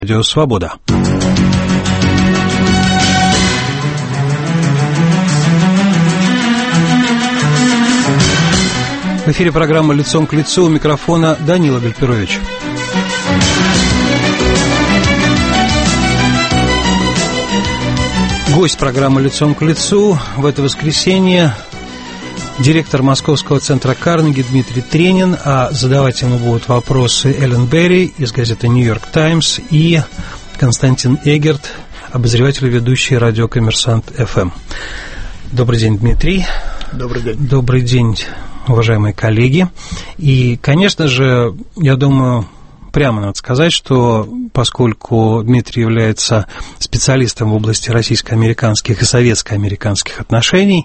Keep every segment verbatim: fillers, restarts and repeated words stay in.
Радио Свобода. В эфире программа «Лицом к лицу», у микрофона Данила Гальперович. Гость программы «Лицом к лицу» в это воскресенье директор Московского центра Карнеги Дмитрий Тренин, а задавать ему будут вопросы Эллен Берри из газеты «Нью-Йорк Таймс» и Константин Эгерт, обозреватель и ведущий радио «Коммерсант эф эм». Добрый день, Дмитрий. Добрый день. Добрый день, уважаемые коллеги. И, конечно же, я думаю, прямо надо сказать, что поскольку Дмитрий является специалистом в области российско-американских и советско-американских отношений,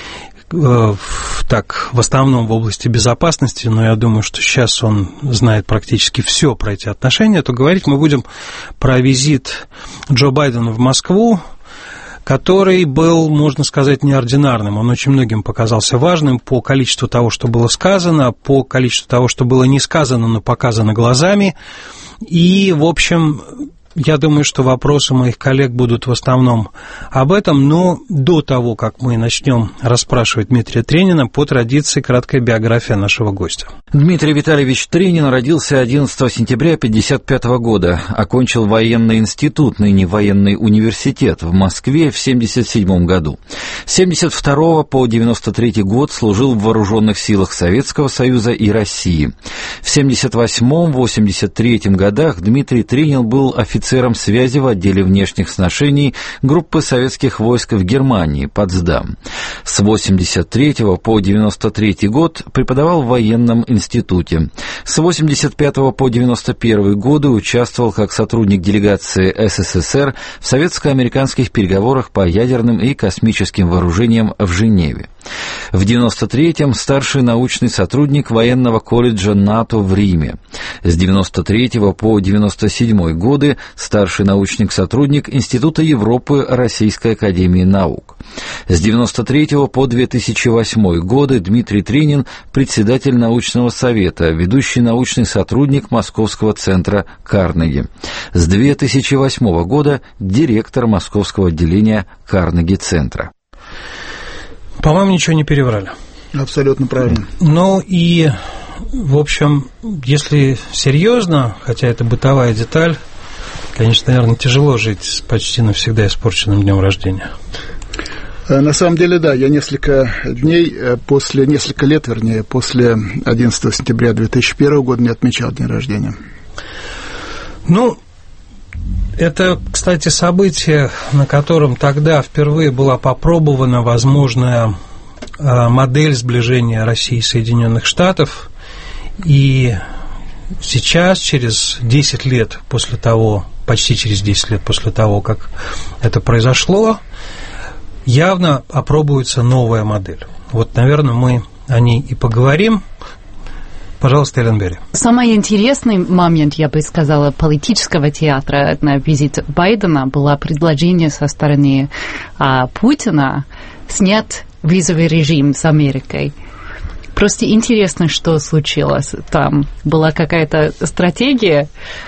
так, в основном в области безопасности, но я думаю, что сейчас он знает практически все про эти отношения, то говорить мы будем про визит Джо Байдена в Москву, который был, можно сказать, неординарным. Он очень многим показался важным по количеству того, что было сказано, по количеству того, что было не сказано, но показано глазами. И, в общем, я думаю, что вопросы моих коллег будут в основном об этом, но до того, как мы начнем расспрашивать Дмитрия Тренина, по традиции краткая биография нашего гостя. Дмитрий Витальевич Тренин родился одиннадцатого сентября тысяча девятьсот пятьдесят пятого года, окончил военный институт, ныне военный университет, в Москве в семьдесят седьмом году. С семьдесят второго по девяносто третий год служил в вооруженных силах Советского Союза и России. В семьдесят восьмом — восемьдесят третьем годах Дмитрий Тренин был офицером офицером связи в отделе внешних сношений группы советских войск в Германии, Потсдам. С восемьдесят третьего по девяносто третий год преподавал в военном институте. С восемьдесят пятого по девяносто первый годы участвовал как сотрудник делегации эс эс эс эр в советско-американских переговорах по ядерным и космическим вооружениям в Женеве. В девяносто третьем старший научный сотрудник военного колледжа НАТО в Риме. С девяносто третьего по девяносто седьмой годы старший научный сотрудник Института Европы Российской академии наук. С девяносто третьего по две тысячи восьмой годы Дмитрий Тренин председатель научного совета, ведущий научный сотрудник Московского центра Карнеги. С две тысячи восьмого года директор Московского отделения Карнеги-центра. По-моему, ничего не переврали. Абсолютно правильно. Ну и, в общем, если серьезно, хотя это бытовая деталь, конечно, наверное, тяжело жить с почти навсегда испорченным днем рождения. На самом деле, да, я несколько дней после, несколько лет, вернее, после одиннадцатого сентября две тысячи первого года не отмечал день рождения. Ну, это, кстати, событие, на котором тогда впервые была попробована возможная модель сближения России и Соединенных Штатов. И сейчас, через десять лет после того, почти через десять лет после того, как это произошло, явно опробуется новая модель. Вот, наверное, мы о ней и поговорим. Пожалуйста, Эллен Берри. Самый интересный момент, я бы сказала, политического театра на визит Байдена было предложение со стороны а, Путина снять визовый режим с Америкой. Просто интересно, что случилось там. Была какая-то стратегия?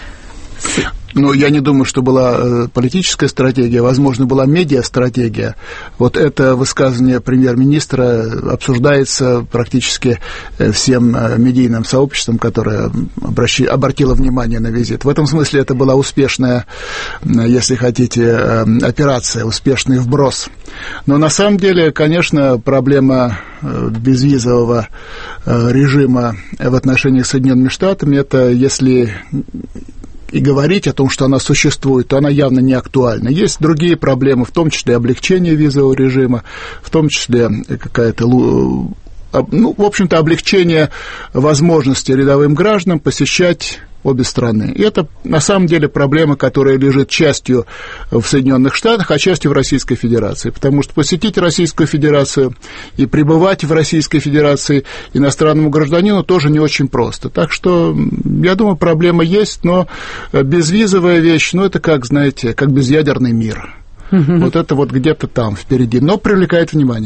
Ну, я не думаю, что была политическая стратегия, возможно, была медиа-стратегия. Вот это высказывание премьер-министра обсуждается практически всем медийным сообществом, которое обращи, обратило внимание на визит. В этом смысле это была успешная, если хотите, операция, успешный вброс. Но на самом деле, конечно, проблема безвизового режима в отношениях с Соединенными Штатами, это если и говорить о том, что она существует, то она явно не актуальна. Есть другие проблемы, в том числе облегчение визового режима, в том числе какая-то, ну, в общем-то, облегчение возможности рядовым гражданам посещать обе страны. И это, на самом деле, проблема, которая лежит частью в Соединенных Штатах, а частью в Российской Федерации. Потому что посетить Российскую Федерацию и пребывать в Российской Федерации иностранному гражданину тоже не очень просто. Так что, я думаю, проблема есть, но безвизовая вещь, ну, это как, знаете, как безъядерный мир. Mm-hmm. Вот это вот где-то там, впереди, но привлекает внимание.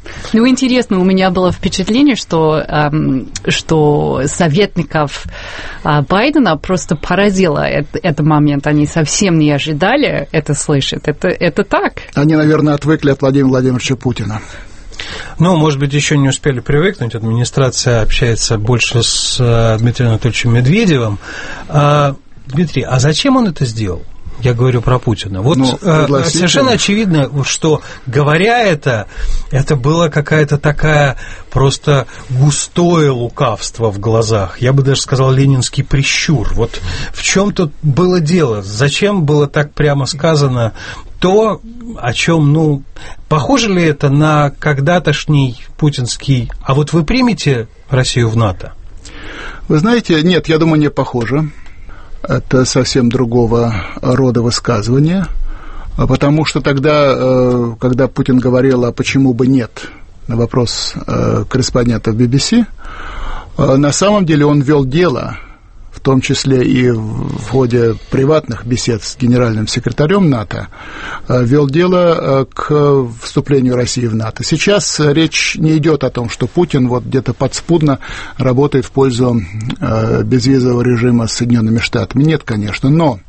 Ну, интересно, у меня было впечатление, что, эм, что советников э, Байдена просто поразило это, этот момент. Они совсем не ожидали это слышать. Это, это так. Они, наверное, отвыкли от Владимира Владимировича Путина. Ну, может быть, еще не успели привыкнуть. Администрация общается больше с Дмитрием Анатольевичем Медведевым. А, Дмитрий, а зачем он это сделал? Я говорю про Путина. Вот ну, совершенно очевидно, что, говоря это, это было какая-то такая просто густое лукавство в глазах. Я бы даже сказал, ленинский прищур. Вот в чем тут было дело? Зачем было так прямо сказано то, о чем, ну, похоже ли это на когда-тошний путинский... А вот вы примете Россию в НАТО? Вы знаете, нет, я думаю, не похоже. Это совсем другого рода высказывания, потому что тогда, когда Путин говорил, а почему бы нет, на вопрос корреспондента би би си, на самом деле он вел дело, в том числе и в ходе приватных бесед с генеральным секретарем НАТО, вел дело к вступлению России в НАТО. Сейчас речь не идет о том, что Путин вот где-то подспудно работает в пользу безвизового режима с Соединенными Штатами. Нет, конечно, но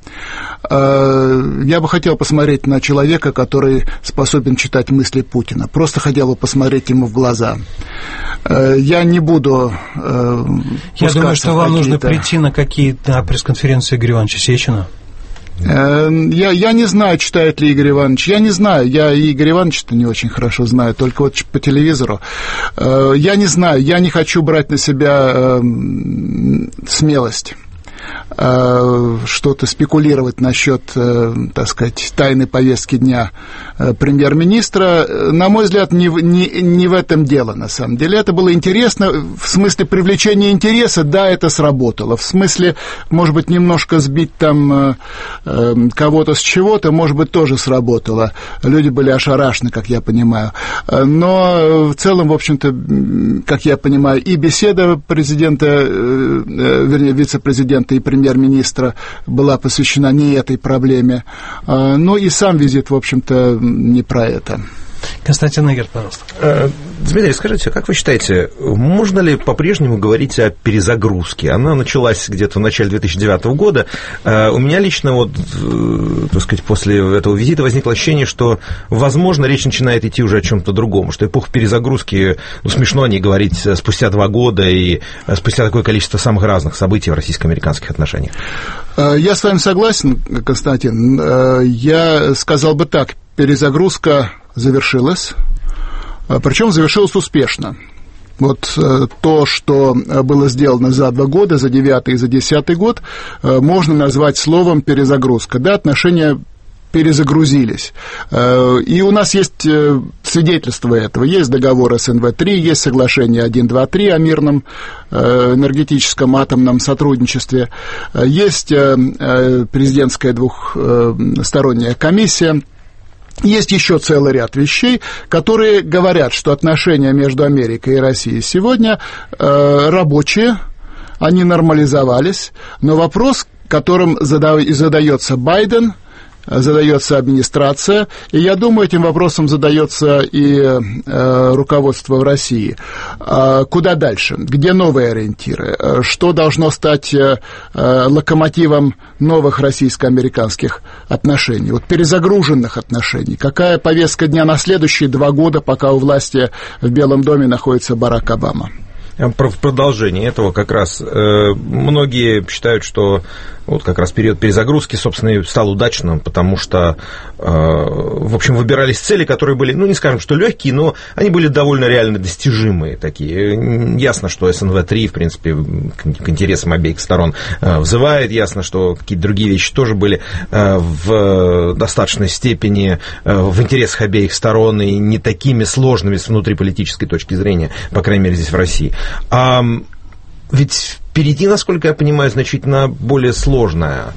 я бы хотел посмотреть на человека, который способен читать мысли Путина. Просто хотел бы посмотреть ему в глаза. Я не буду... Я думаю, что вам нужно прийти на какие-то пресс-конференции Игоря Ивановича Сечина. Я, я не знаю, читает ли Игорь Иванович. Я не знаю. Я и Игоря Ивановича-то не очень хорошо знаю, только вот по телевизору. Я не знаю. Я не хочу брать на себя смелость что-то спекулировать насчет, так сказать, тайной повестки дня премьер-министра. На мой взгляд, не, не, не в этом дело, на самом деле. Это было интересно. В смысле привлечения интереса, да, это сработало. В смысле, может быть, немножко сбить там кого-то с чего-то, может быть, тоже сработало. Люди были ошарашены, как я понимаю. Но в целом, в общем-то, как я понимаю, и беседа президента, вернее, вице-президента и премьер-министра была посвящена не этой проблеме. Ну и сам визит, в общем-то, не про это. Константин Игорь, пожалуйста. Дмитрий, скажите, как вы считаете, можно ли по-прежнему говорить о перезагрузке? Она началась где-то в начале две тысячи девятого года. У меня лично, вот, так сказать, после этого визита возникло ощущение, что, возможно, речь начинает идти уже о чем-то другом, что эпоха перезагрузки, ну, смешно о ней говорить спустя два года и спустя такое количество самых разных событий в российско-американских отношениях. Я с вами согласен, Константин. Я сказал бы так, перезагрузка завершилась, причем завершилась успешно. Вот то, что было сделано за два года, за девятый и за десятый год, можно назвать словом перезагрузка. Да, отношения перезагрузились. И у нас есть свидетельство этого. Есть договор эс эн вэ три, есть соглашение один, два, три о мирном энергетическом атомном сотрудничестве, есть президентская двухсторонняя комиссия. Есть еще целый ряд вещей, которые говорят, что отношения между Америкой и Россией сегодня э, рабочие, они нормализовались, но вопрос, которым задается Байден, задается администрация, и я думаю, этим вопросом задается и э, руководство в России. Э, куда дальше? Где новые ориентиры? Э, что должно стать э, локомотивом новых российско-американских отношений, вот перезагруженных отношений? Какая повестка дня на следующие два года, пока у власти в Белом доме находится Барак Обама? В продолжение этого как раз э, многие считают, что вот как раз период перезагрузки, собственно, и стал удачным, потому что, э, в общем, выбирались цели, которые были, ну, не скажем, что легкие, но они были довольно реально достижимые такие. Ясно, что эс эн вэ три, в принципе, к интересам обеих сторон э, взывает, ясно, что какие-то другие вещи тоже были э, в достаточной степени э, в интересах обеих сторон и не такими сложными с внутриполитической точки зрения, по крайней мере, здесь в России. А ведь впереди, насколько я понимаю, значительно более сложное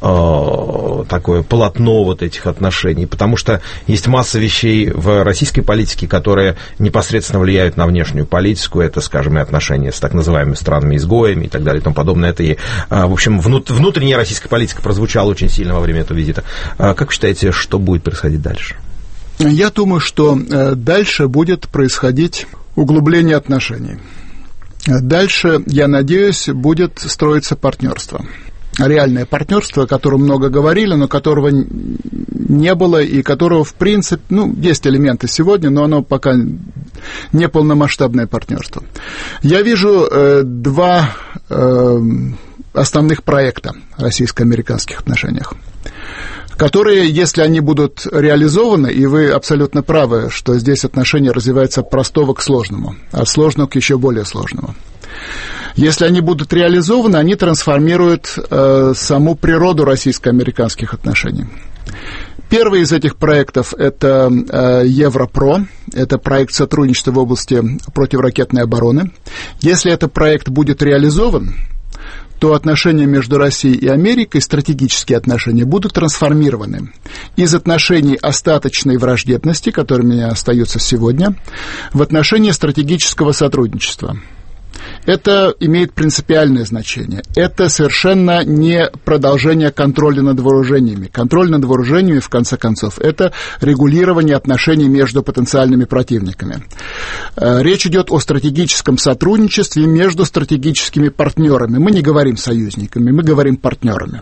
э, такое полотно вот этих отношений, потому что есть масса вещей в российской политике, которые непосредственно влияют на внешнюю политику. Это, скажем, и отношения с так называемыми странами-изгоями и так далее и тому подобное. Это и, э, в общем, внут- внутренняя российская политика прозвучала очень сильно во время этого визита. Э, как вы считаете, что будет происходить дальше? Я думаю, что дальше будет происходить углубление отношений. Дальше, я надеюсь, будет строиться партнерство. Реальное партнерство, о котором много говорили, но которого не было и которого, в принципе, ну, есть элементы сегодня, но оно пока не полномасштабное партнерство. Я вижу э, два э, основных проекта в российско-американских отношениях, которые, если они будут реализованы, и вы абсолютно правы, что здесь отношения развиваются от простого к сложному, от сложного к еще более сложному. Если они будут реализованы, они трансформируют э, саму природу российско-американских отношений. Первый из этих проектов – это э, Европро, это проект сотрудничества в области противоракетной обороны. Если этот проект будет реализован, то отношения между Россией и Америкой, стратегические отношения, будут трансформированы из отношений остаточной враждебности, которыми остаются сегодня, в отношения стратегического сотрудничества. Это имеет принципиальное значение. Это совершенно не продолжение контроля над вооружениями. Контроль над вооружениями, в конце концов, это регулирование отношений между потенциальными противниками. Речь идет о стратегическом сотрудничестве между стратегическими партнерами. Мы не говорим союзниками, мы говорим партнерами.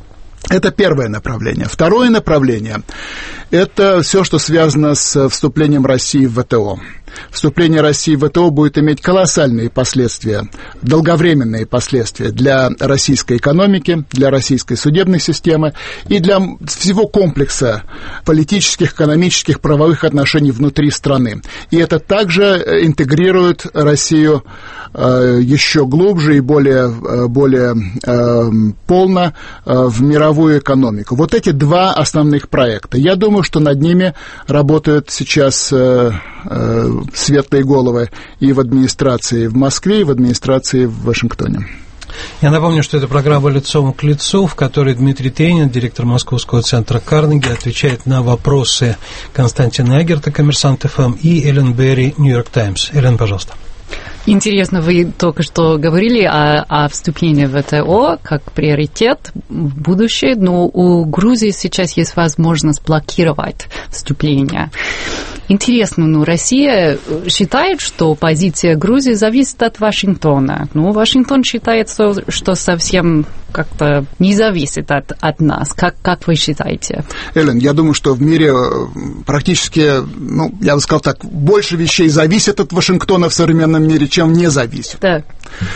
Это первое направление. Второе направление – это все, что связано с вступлением России в ВТО. Вступление России в ВТО будет иметь колоссальные последствия, долговременные последствия для российской экономики, для российской судебной системы и для всего комплекса политических, экономических, правовых отношений внутри страны. И это также интегрирует Россию э, еще глубже и более, э, более э, полно э, в мировую экономику. Вот эти два основных проекта. Я думаю, что над ними работают сейчас э, э, светлые головы и в администрации в Москве, и в администрации в Вашингтоне. Я напомню, что это программа «Лицом к лицу», в которой Дмитрий Тренин, директор Московского центра Карнеги, отвечает на вопросы Константина Эгерта, «Коммерсант эф эм», и Эллен Берри, «Нью-Йорк Таймс». Эллен, пожалуйста. Интересно, вы только что говорили о, о вступлении в ВТО как приоритет в будущее, но у Грузии сейчас есть возможность блокировать вступление. Интересно, ну, Россия считает, что позиция Грузии зависит от Вашингтона. Ну, Вашингтон считает, что совсем как-то не зависит от, от нас. Как, как вы считаете? Эллен, я думаю, что в мире практически, ну, я бы сказал так, больше вещей зависит от Вашингтона в современном мире, чем не зависит. Да.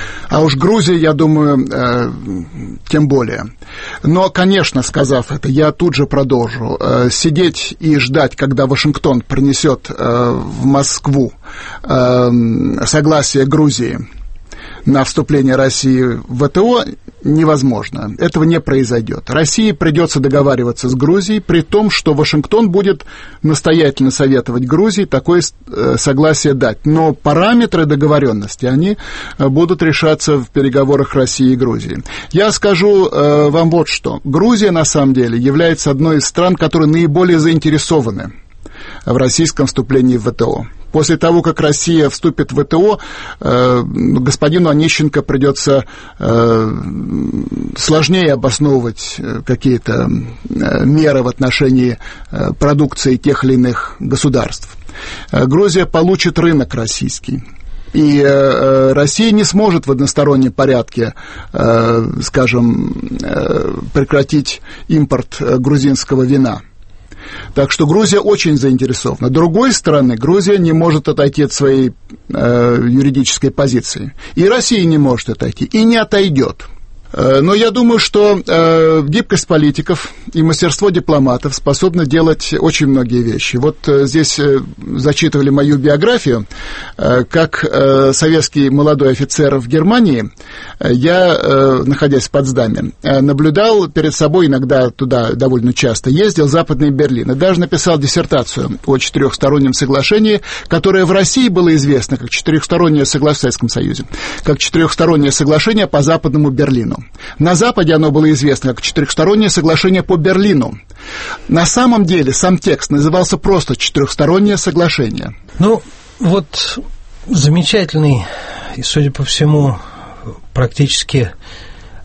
А уж Грузия, я думаю, э, тем более. Но, конечно, сказав это, я тут же продолжу. Э, сидеть и ждать, когда Вашингтон принесет э, в Москву э, согласие Грузии на вступление России в ВТО невозможно. Этого не произойдет. России придется договариваться с Грузией, при том, что Вашингтон будет настоятельно советовать Грузии такое согласие дать. Но параметры договоренности, они будут решаться в переговорах России и Грузии. Я скажу э, вам вот что. Грузия, на самом деле, является одной из стран, которые наиболее заинтересованы в российском вступлении в ВТО. После того, как Россия вступит в ВТО, э, господину Онищенко придется э, сложнее обосновывать какие-то э, меры в отношении э, продукции тех или иных государств. Э, Грузия получит рынок российский. И э, Россия не сможет в одностороннем порядке, э, скажем, э, прекратить импорт грузинского вина. Так что Грузия очень заинтересована. С другой стороны, Грузия не может отойти от своей э, юридической позиции. И Россия не может отойти, и не отойдет. Но я думаю, что э, гибкость политиков и мастерство дипломатов способны делать очень многие вещи. Вот э, здесь э, зачитывали мою биографию. Э, как э, советский молодой офицер в Германии, э, я, э, находясь в Потсдаме, э, наблюдал перед собой, иногда туда довольно часто ездил, в Западный Берлин, и даже написал диссертацию о четырехстороннем соглашении, которое в России было известно как четырехстороннее соглашение в Советском Союзе, как четырехстороннее соглашение по Западному Берлину. На Западе оно было известно как четырехстороннее соглашение по Берлину. На самом деле сам текст назывался просто четырехстороннее соглашение. Ну, вот замечательный и, судя по всему, практически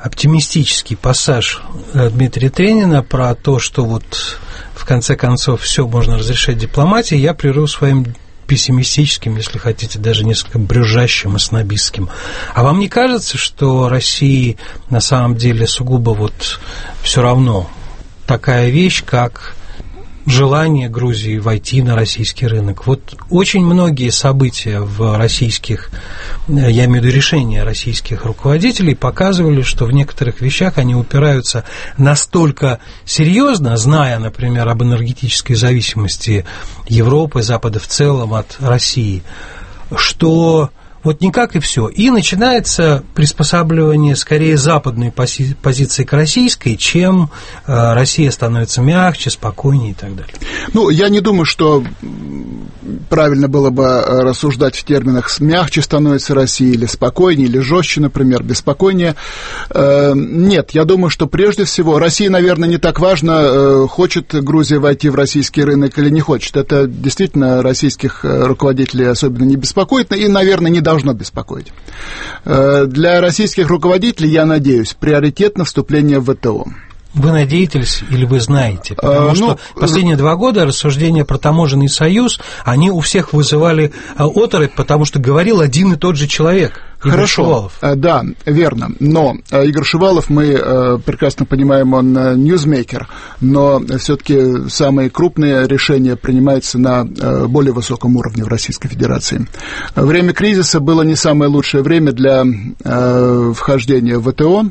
оптимистический пассаж Дмитрия Тренина про то, что вот в конце концов все можно разрешать дипломатией, я прерву своим пессимистическим, если хотите, даже несколько брюзжащим и снобистским. А вам не кажется, что России на самом деле сугубо вот все равно такая вещь, как желание Грузии войти на российский рынок? Вот очень многие события в российских, я имею в виду решения российских руководителей, показывали, что в некоторых вещах они упираются настолько серьезно, зная, например, об энергетической зависимости Европы, Запада в целом от России, что вот никак и все. И начинается приспосабливание скорее западной пози- позиции к российской, чем э, Россия становится мягче, спокойнее и так далее. Ну, я не думаю, что правильно было бы рассуждать в терминах «мягче становится Россия» или «спокойнее», или «жестче», например, «беспокойнее». Э, нет, я думаю, что прежде всего России, наверное, не так важно, э, хочет Грузия войти в российский рынок или не хочет. Это действительно российских руководителей особенно не беспокоит и, наверное, не должно беспокоить. Для российских руководителей, я надеюсь, приоритетно вступление в ВТО. Вы надеетесь или вы знаете? Потому а, что ну, последние два года рассуждения про таможенный союз, они у всех вызывали оторопь, потому что говорил один и тот же человек. Игорь Хорошо, Шувалов. Да, верно. Но Игорь Шувалов, мы прекрасно понимаем, он ньюзмейкер, но все-таки самые крупные решения принимаются на более высоком уровне в Российской Федерации. Время кризиса было не самое лучшее время для вхождения в ВТО.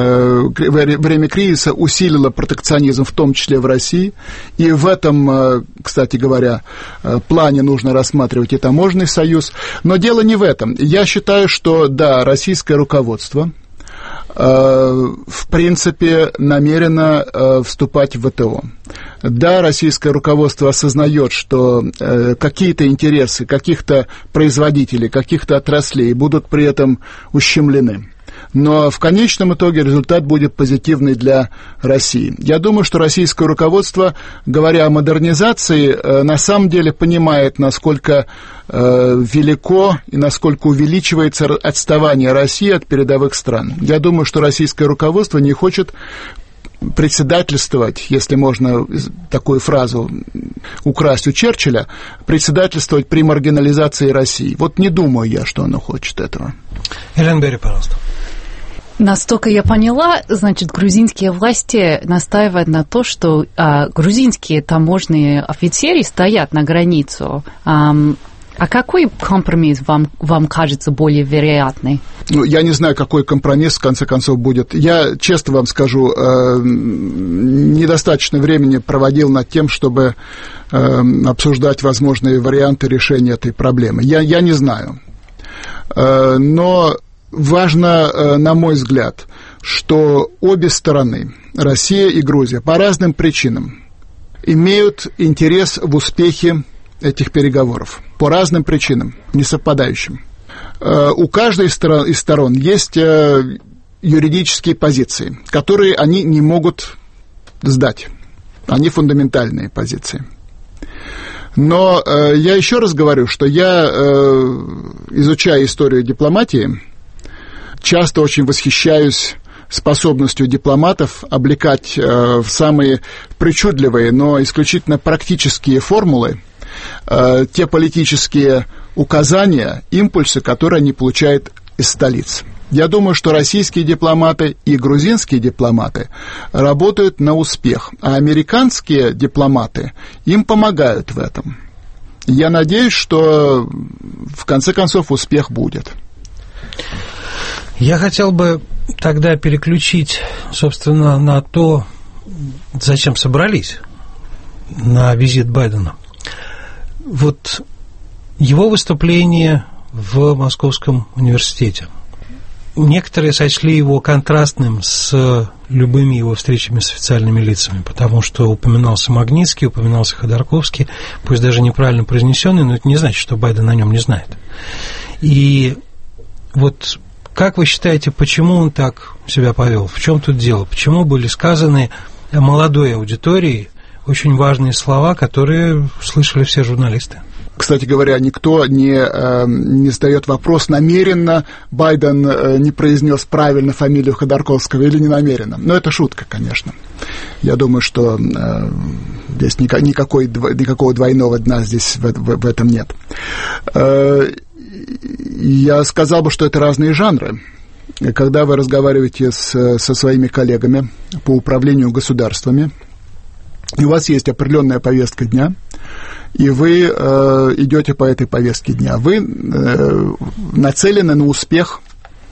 Время кризиса усилило протекционизм, в том числе в России. И в этом, кстати говоря, плане нужно рассматривать и таможенный союз. Но дело не в этом. Я считаю, что да, российское руководство э, в принципе намерено э, вступать в ВТО. Да, российское руководство осознает, что э, какие-то интересы каких-то производителей, каких-то отраслей будут при этом ущемлены. Но в конечном итоге результат будет позитивный для России. Я думаю, что российское руководство, говоря о модернизации, на самом деле понимает, насколько велико и насколько увеличивается отставание России от передовых стран. Я думаю, что российское руководство не хочет председательствовать, если можно такую фразу украсть у Черчилля, председательствовать при маргинализации России. Вот не думаю я, что оно хочет этого. Элен Берри, пожалуйста. Настолько я поняла, значит, грузинские власти настаивают на то, что а, грузинские таможенные офицеры стоят на границу. А, а какой компромисс вам, вам кажется более вероятный? Ну, я не знаю, какой компромисс в конце концов будет. Я честно вам скажу, э, недостаточно времени проводил над тем, чтобы э, обсуждать возможные варианты решения этой проблемы. Я, я не знаю. Э, но важно, на мой взгляд, что обе стороны, Россия и Грузия, по разным причинам имеют интерес в успехе этих переговоров. По разным причинам, не совпадающим. У каждой из сторон есть юридические позиции, которые они не могут сдать. Они фундаментальные позиции. Но я еще раз говорю, что я, изучая историю дипломатии, часто очень восхищаюсь способностью дипломатов облекать э, в самые причудливые, но исключительно практические формулы э, те политические указания, импульсы, которые они получают из столиц. Я думаю, что российские дипломаты и грузинские дипломаты работают на успех, а американские дипломаты им помогают в этом. Я надеюсь, что в конце концов успех будет. Я хотел бы тогда переключить, собственно, на то, зачем собрались на визит Байдена. Вот его выступление в Московском университете. Некоторые сочли его контрастным с любыми его встречами с официальными лицами, потому что упоминался Магнитский, упоминался Ходорковский, пусть даже неправильно произнесенный, но это не значит, что Байден о нем не знает. И вот как вы считаете, почему он так себя повел? В чем тут дело? Почему были сказаны молодой аудитории очень важные слова, которые слышали все журналисты? Кстати говоря, никто не, не задает вопрос, намеренно Байден не произнес правильно фамилию Ходорковского или не намеренно. Но это шутка, конечно. Я думаю, что здесь никакой, никакого двойного дна здесь в, в, в этом нет. Я сказал бы, что это разные жанры. Когда вы разговариваете с, со своими коллегами по управлению государствами, и у вас есть определенная повестка дня, и вы э, идете по этой повестке дня, вы э, нацелены на успех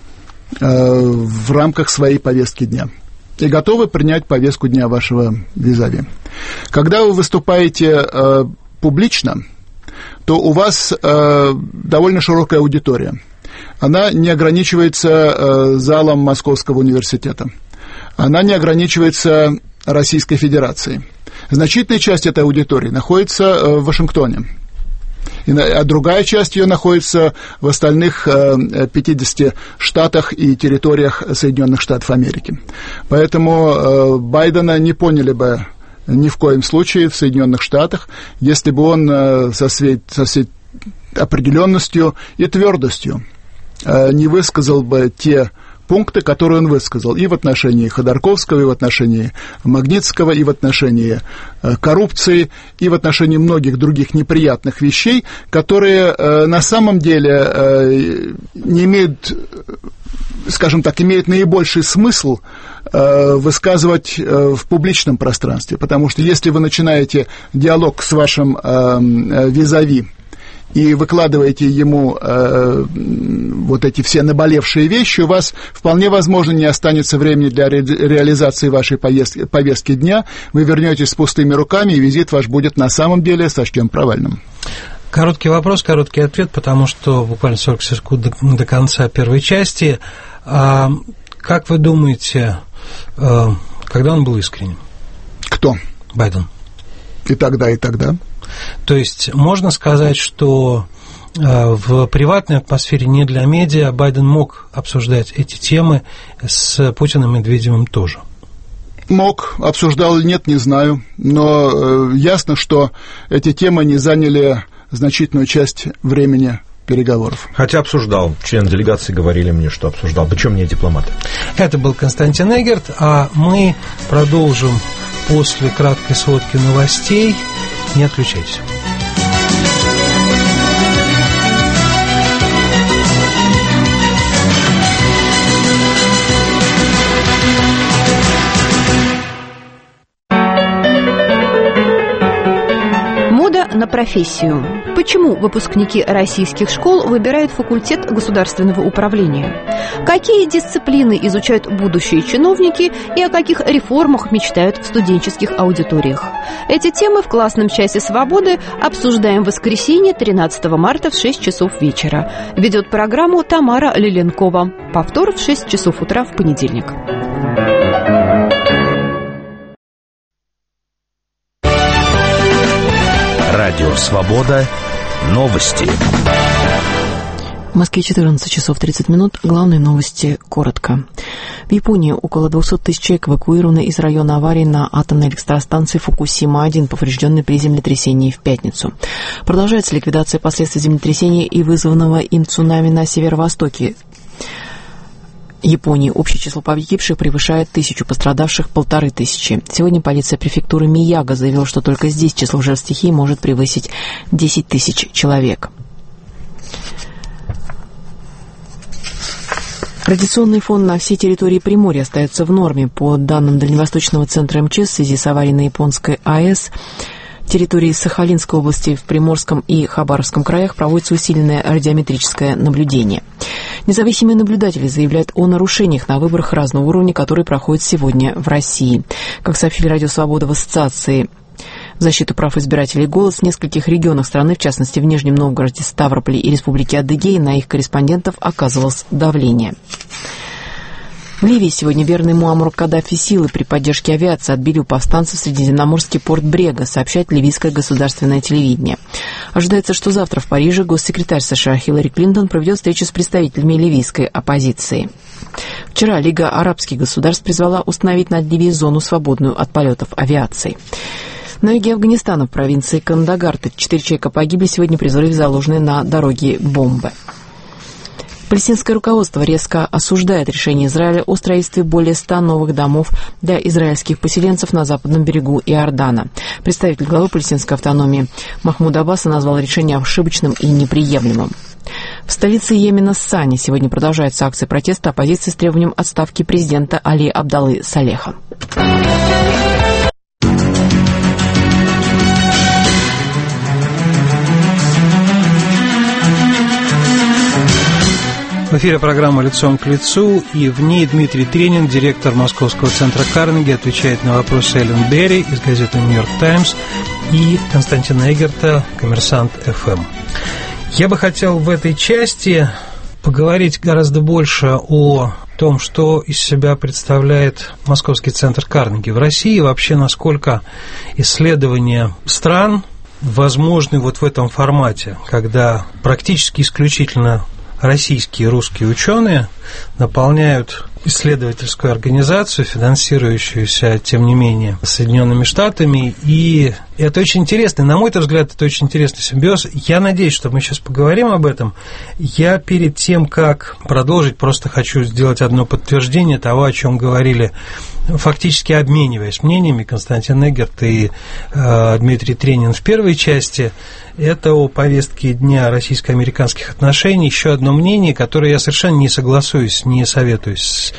э, в рамках своей повестки дня и готовы принять повестку дня вашего визави. Когда вы выступаете э, публично, то у вас э, довольно широкая аудитория. Она не ограничивается э, залом Московского университета. Она не ограничивается Российской Федерацией. Значительная часть этой аудитории находится э, в Вашингтоне, и, а другая часть ее находится в остальных э, пятидесяти штатах и территориях Соединенных Штатов Америки. Поэтому э, Байдена не поняли бы ни в коем случае в Соединенных Штатах, если бы он э, со всей, со всей определенностью и твердостью э, не высказал бы те пункты, которые он высказал и в отношении Ходорковского, и в отношении Магнитского, и в отношении э, коррупции, и в отношении многих других неприятных вещей, которые э, на самом деле э, не имеют, скажем так, имеют наибольший смысл э, высказывать э, в публичном пространстве. Потому что если вы начинаете диалог с вашим э, визави, и выкладываете ему э, вот эти все наболевшие вещи, у вас вполне возможно не останется времени для ре- реализации вашей повестки, повестки дня, вы вернетесь с пустыми руками, и визит ваш будет на самом деле сочтен провальным. Короткий вопрос, короткий ответ, потому что буквально сорок секунд до, до конца первой части. А, как вы думаете, а, когда он был искренним? Кто? Байден. И тогда, и тогда. То есть можно сказать, что в приватной атмосфере, не для медиа, Байден мог обсуждать эти темы с Путиным и Медведевым тоже? Мог, обсуждал или нет, не знаю, но ясно, что эти темы не заняли значительную часть времени переговоров. Хотя обсуждал. Члены делегации говорили мне, что обсуждал. Причем не дипломаты. Это был Константин Эггерт, а мы продолжим после краткой сводки новостей. Не отключайтесь. Мода на профессию. Почему выпускники российских школ выбирают факультет государственного управления? Какие дисциплины изучают будущие чиновники и о каких реформах мечтают в студенческих аудиториях? Эти темы в классном часе свободы обсуждаем в воскресенье тринадцатого марта в шесть часов вечера. Ведет программу Тамара Лиленкова. Повтор в шесть часов утра в понедельник. Радио «Свобода». Новости. В Москве четырнадцать часов тридцать минут. Главные новости коротко. В Японии около двухсот тысяч человек эвакуированы из района аварии на атомной электростанции Фукусима один, поврежденной при землетрясении в пятницу. Продолжается ликвидация последствий землетрясения и вызванного им цунами на северо-востоке Японии. Общее число погибших превышает тысячу, пострадавших полторы тысячи. Сегодня полиция префектуры Мияга заявила, что только здесь число жертв стихии может превысить десять тысяч человек. Радиационный фон на всей территории Приморья остается в норме. По данным Дальневосточного центра эм че эс, в связи с аварией на японской АЭС, территории Сахалинской области, в Приморском и Хабаровском краях проводится усиленное радиометрическое наблюдение. Независимые наблюдатели заявляют о нарушениях на выборах разного уровня, которые проходят сегодня в России. Как сообщили Радио Свобода в Ассоциации в защиту прав избирателей «Голос», в нескольких регионах страны, в частности в Нижнем Новгороде, Ставрополе и Республике Адыгея, на их корреспондентов оказывалось давление. В Ливии сегодня верные Муаммару Каддафи силы при поддержке авиации отбили у повстанцев средиземноморский порт Брега, сообщает ливийское государственное телевидение. Ожидается, что завтра в Париже госсекретарь США Хиллари Клинтон проведет встречу с представителями ливийской оппозиции. Вчера Лига арабских государств призвала установить над Ливией зону, свободную от полетов авиации. На юге Афганистана, в провинции Кандагар, четыре человека погибли сегодня при взрыве заложенной на дороге бомбы. Палестинское руководство резко осуждает решение Израиля о строительстве более ста новых домов для израильских поселенцев на западном берегу Иордана. Представитель главы палестинской автономии Махмуд Аббас назвал решение ошибочным и неприемлемым. В столице Йемена Сане сегодня продолжается акция протеста оппозиции с требованием отставки президента Али Абдаллы Салеха. В эфире программа «Лицом к лицу», и в ней Дмитрий Тренин, директор Московского центра Карнеги, отвечает на вопросы Эллен Берри из газеты «Нью-Йорк Таймс» и Константина Эгерта, «Коммерсант эф эм». Я бы хотел в этой части поговорить гораздо больше о том, что из себя представляет Московский центр Карнеги в России, вообще насколько исследования стран возможны вот в этом формате, когда практически исключительно российские и русские ученые наполняют исследовательскую организацию, финансирующуюся, тем не менее, Соединенными Штатами, и это очень интересно, на мой взгляд, это очень интересный симбиоз. Я надеюсь, что мы сейчас поговорим об этом. Я перед тем, как продолжить, просто хочу сделать одно подтверждение того, о чем говорили, фактически обмениваясь мнениями, Константин Эгерт и э, Дмитрий Тренин в первой части. Это о повестке дня российско-американских отношений. Еще одно мнение, которое я совершенно не согласуюсь, не советуюсь с,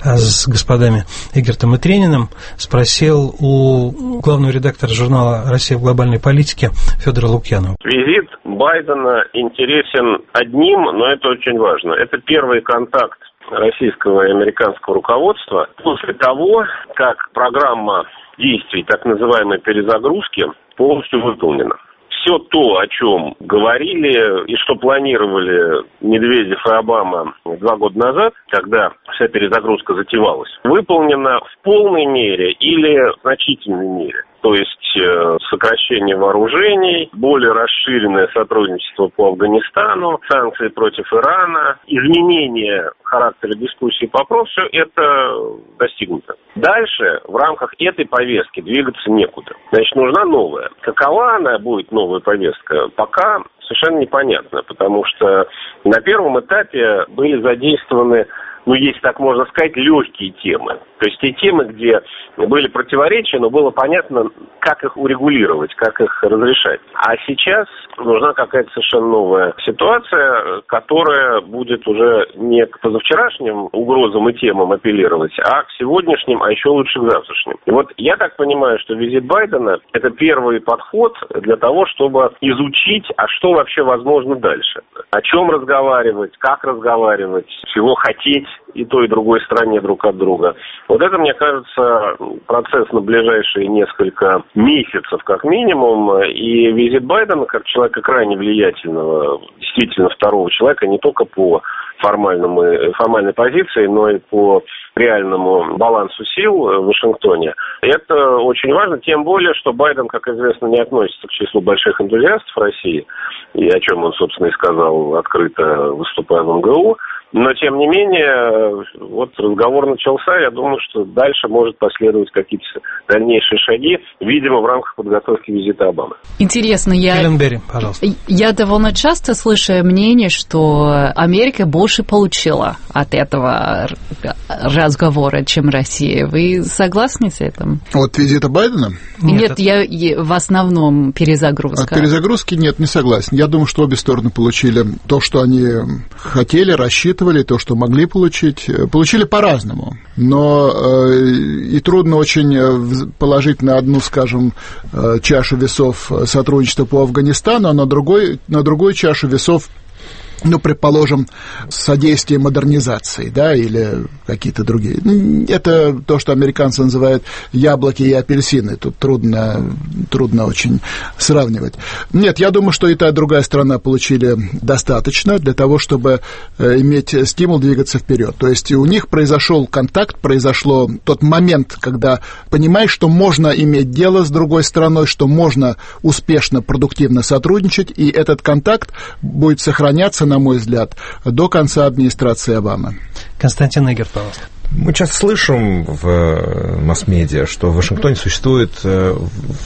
с господами Эгертом и Трениным, спросил у главного редактора журнала «Россия в глобальной политике» Федора Лукьянова. Визит Байдена интересен одним, но это очень важно. Это первый контакт российского и американского руководства после того, как программа действий так называемой перезагрузки полностью выполнена. Все то, о чем говорили и что планировали Медведев и Обама два года назад, когда вся перезагрузка затевалась, выполнено в полной мере или в значительной мере. То есть э, сокращение вооружений, более расширенное сотрудничество по Афганистану, санкции против Ирана, изменение характера дискуссии по вопросу, все это достигнуто. Дальше в рамках этой повестки двигаться некуда. Значит, нужна новая. Какова она будет, новая повестка, пока совершенно непонятно, потому что на первом этапе были задействованы, ну, если так можно сказать, легкие темы. То есть те темы, где были противоречия, но было понятно, как их урегулировать, как их разрешать. А сейчас нужна какая-то совершенно новая ситуация, которая будет уже не к позавчерашним угрозам и темам апеллировать, а к сегодняшним, а еще лучше к завтрашним. И вот я так понимаю, что визит Байдена – это первый подход для того, чтобы изучить, а что вообще возможно дальше. О чем разговаривать, как разговаривать, чего хотеть и той, и другой стране друг от друга. Вот это, мне кажется, процесс на ближайшие несколько месяцев, как минимум. И визит Байдена, как человека крайне влиятельного, действительно второго человека, не только по формальному, формальной позиции, но и по реальному балансу сил в Вашингтоне. Это очень важно, тем более, что Байден, как известно, не относится к числу больших энтузиастов России, и о чем он, собственно, и сказал, открыто выступая в эм гэ у. Но, тем не менее, вот разговор начался, я думаю, что дальше может последовать какие-то дальнейшие шаги, видимо, в рамках подготовки визита Обамы. Интересно, я, Эллен Берри, пожалуйста. Я довольно часто слышу мнение, что Америка больше получила от этого разговора, чем Россия. Вы согласны с этим? От визита Байдена? Нет, нет я, я в основном перезагрузка. От перезагрузки нет, не согласен. Я думаю, что обе стороны получили то, что они хотели, рассчитывали, то, что могли получить, получили по-разному. Но э, и трудно очень положить на одну, скажем, э, чашу весов сотрудничества по Афганистану, а на другой, на другую чашу весов, ну, предположим, содействие модернизации, да, или какие-то другие. Это то, что американцы называют яблоки и апельсины. Тут трудно, трудно очень сравнивать. Нет, я думаю, что и та, и другая страна получили достаточно для того, чтобы иметь стимул двигаться вперед. То есть у них произошел контакт, произошло тот момент, когда понимаешь, что можно иметь дело с другой страной, что можно успешно, продуктивно сотрудничать, и этот контакт будет сохраняться, на мой взгляд, до конца администрации Обамы. Константин Эгерт, пожалуйста. Мы часто слышим в масс-медиа, что в Вашингтоне существует